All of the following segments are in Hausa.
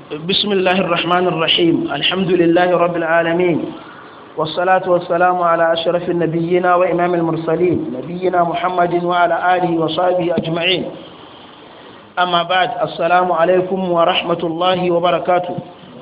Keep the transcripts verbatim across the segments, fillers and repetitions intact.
بسم الله الرحمن الرحيم الحمد لله رب العالمين والصلاة والسلام على أشرف النبيين وإمام المرسلين نبينا محمد وعلى آله وصحبه أجمعين أما بعد السلام عليكم ورحمة الله وبركاته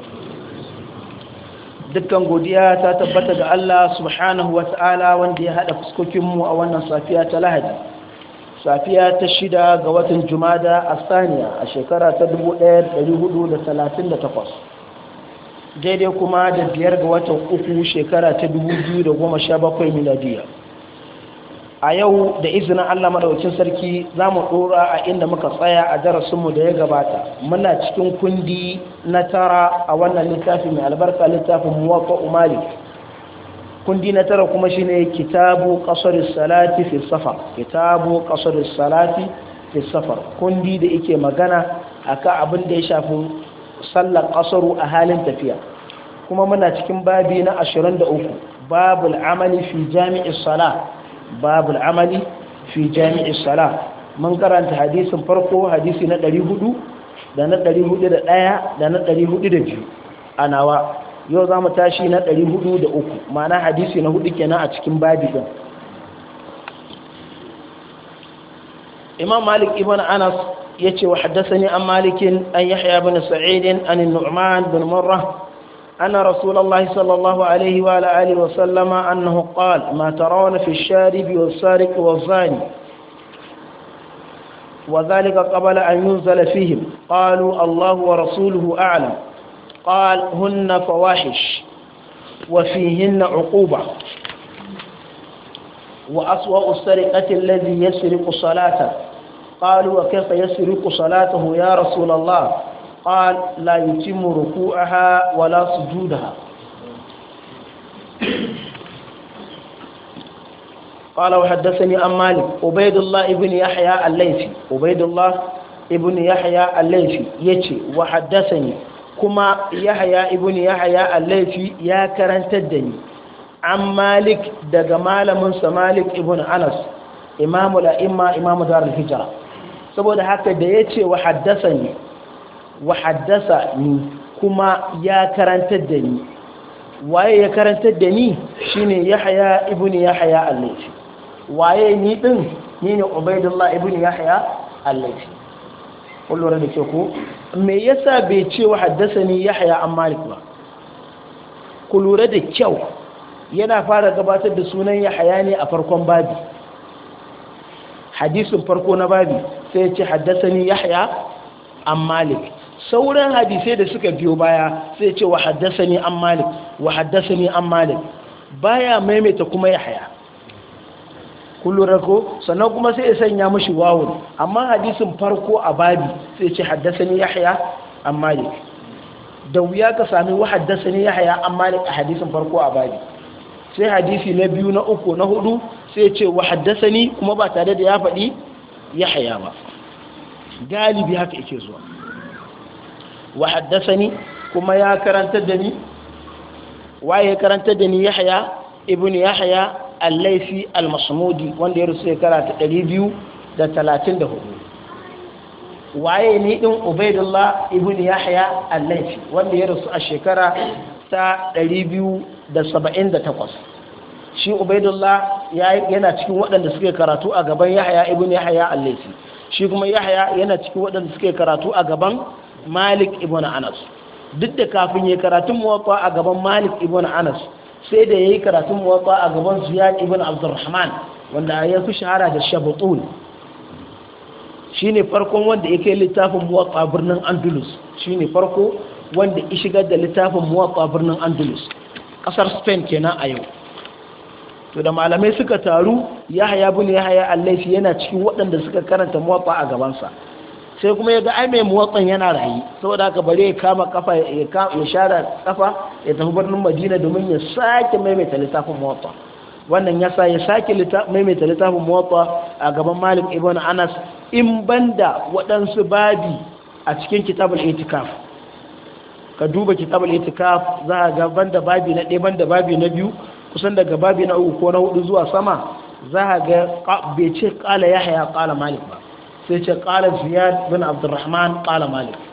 dukkan godiya ta tabbata ga Allah subhanahu wata'ala wanda ya hada fuskokinmu a wannan safiya ta Lahadi safiya ta shida ga watan Jumada Asaniya a shekara ta dubu ɗaya da ɗari hudu da talatin da takwas daidai kuma da biyar ga watan uku shekara ta dubu biyu da goma sha bakwai miladiya a yau da izinin Allah madaukakin sarki za mu ɗora a inda muka tsaya a darasinmu da ya gabata muna cikin kundi na tara a wannan littafi mai albarka littafin muwaffaq malik kundi na tara kuma shine kitabu qasr salati fi safar kitabu qasr salati fi safar kundi da yake magana akan abin da ya shafi sallar qasaru a halin tafiya kuma muna cikin babi na ashirin da uku babul amali fi jami'is salah babul amali fi jami'is salah mun karanta hadisin farko hadisi na ɗari hudu da na ɗari hudu da ɗaya da na ɗari hudu da biyu a nawa yau za mu tashi na ɗari hudu da uku ma'ana hadisi na hudu kenan a cikin babi ɗin imam malik ibn anas ya ce wa haddasani an malikin an yahya bin sa'idin an nu'man bin murrah أن رسول الله صلى الله عليه وعلى آله وسلم أنه قال ما ترون في الشارب والسارق والزاني وذلك قبل أن ينزل فيهم قالوا الله ورسوله أعلم قال هن فواحش وفيهن عقوبة وأسوأ السرقة الذي يسرق صلاته قالوا وكيف يسرق صلاته يا رسول الله قال لا يتم ركوعها ولا سجودها قال وحدثني عن مالك عبيد الله ابن يحيى الليثي عبيد الله ابن يحيى الليثي يتي وحدثني كما يحيى ابن يحيى الليثي يا كرنتدني عن مالك دغ مالمن مالك ابن انس امام الائمه امام دار الهجره saboda haka da yace wa haddathani wa haddasa ni kuma ya karantar da ni waye ya karantar da ni shine yahya ibnu yahya al-laythi waye ni din ni ne ubaydullah ibnu yahya al-laythi kullu da ke ko me yasa bai ce wa haddasani yahya an malik ba ku lura da kyau yana fara gabatar da sunan yahya ne a farkon babi hadisin farko na babi sai ya ce haddasani yahya an malik sauran hadisai da suka biyo baya sai ce wa haddasani an malik wa haddasani an malik baya maimaita kuma yahya kullu rako sannan kuma sai ya sanya mishi wawun amma hadisin farko a babi sai ce haddasani yahya an malik da wuya ka sami wa haddasani yahya an malik a hadisin farko a babi sai hadisi na biyu na uku na hudu sai ce wa haddasani kuma ba tare da ya faɗi yahya ba galibi haka yake zuwa wa haddasani kuma ya karanta da ni waye ya karanta da ni yahya ibnu yahya al-laythi al-masmudi wanda ya rusu shekara ta ɗari biyu da talatin da hudu waye ni din ubaydullah ibnu yahya al-laythi wanda ya rusu a shekara ta ɗari biyu da saba'in da takwas shi ubaydullah yana cikin waɗanda suke karatu a gaban yahya ibnu yahya al-laythi shi kuma yahya yana cikin waɗanda suke karatu a gaban Malik ibn Anas duk da kafin yayi karatun muwatta a gaban Malik ibn Anas sai da yayi karatun muwatta a gaban Ziyad ibn Abdurrahman wanda ya fi shahara da Shabatun shine farkon wanda yake littafin muwatta birnin Andalus shine farko wanda ya shigar da littafin muwatta birnin Andalus kasar Spain kenan a yau to da malamai suka taru Yahya ibn Yahya al-Laythi yana cikin waɗanda suka karanta muwatta a gaban sa sai kuma ya ga ai mai muwatsan yana rayi saboda haka bare ya kama kafa ya share kafa ya tafi birnin Madina domin ya sake maimaita littafin muwatta wannan yasa ya sake maimaita littafin muwatta a gaban Malik ibn Anas in banda waɗansu babi a cikin kitabul itikaf ka duba kitabul itikaf za ka ga banda babi na ɗaya banda babi na biyu kusan daga babi na uku ko na hudu zuwa sama za ka ga bai ce qala yahya qala malik ba sai ce qala ziyad bin abdurrahman qala malik